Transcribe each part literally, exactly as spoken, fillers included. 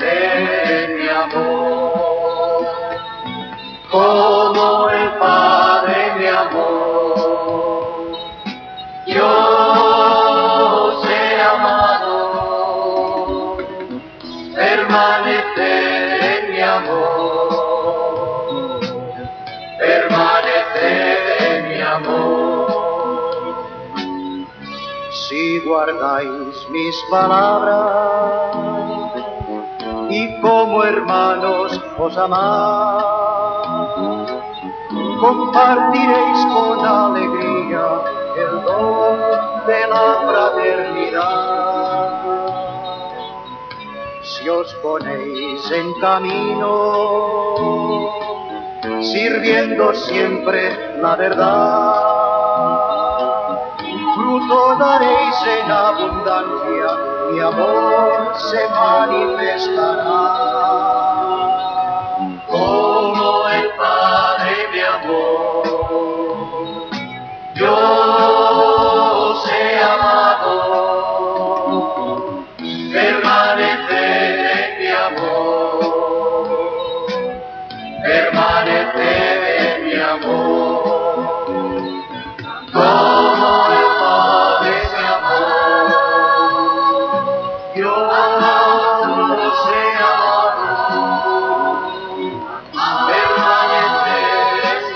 permanece mi amor, como el Padre mi amor. Yo sé amado, permanece en mi amor, permanece en mi amor. Si guardáis mis palabras y como hermanos os amáis, compartiréis con alegría el don de la fraternidad. Si os ponéis en camino, sirviendo siempre la verdad, fruto daréis en abundancia, mi amor se manifestará. Como el Padre mi amor, yo sé amado, permanecer en mi amor, permanecer en mi amor. Como el Padre mi amor, yo sé amado, permanecer en mi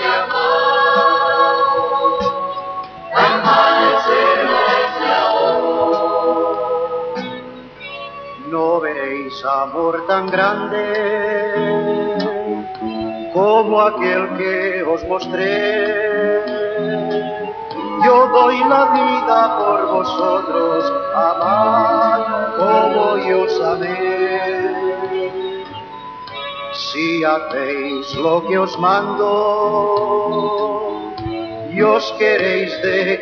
amor, permanecer en mi amor. No veréis amor tan grande como aquel que os mostré. Yo doy la vida por vosotros, amad como yo os amé. Si hacéis lo que os mando y os queréis de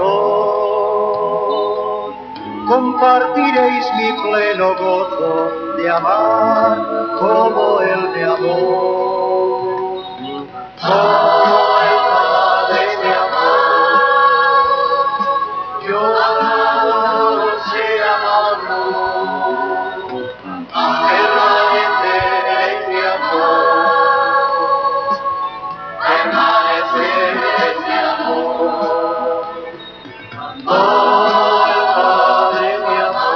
corazón, compartiréis mi pleno gozo de amar como Él me amó. Como el Padre me amó, yo sé amado, permanecer en mi amor, permanecer en mi amor. Como el Padre me amó,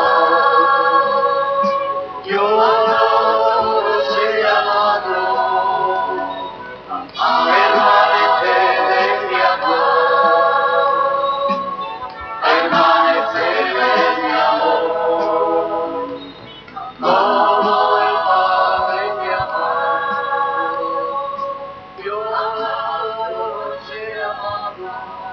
yo sé amado, permanecer en mi amor, permanecer en mi amor. Como el Padre me amó, yo sé amado.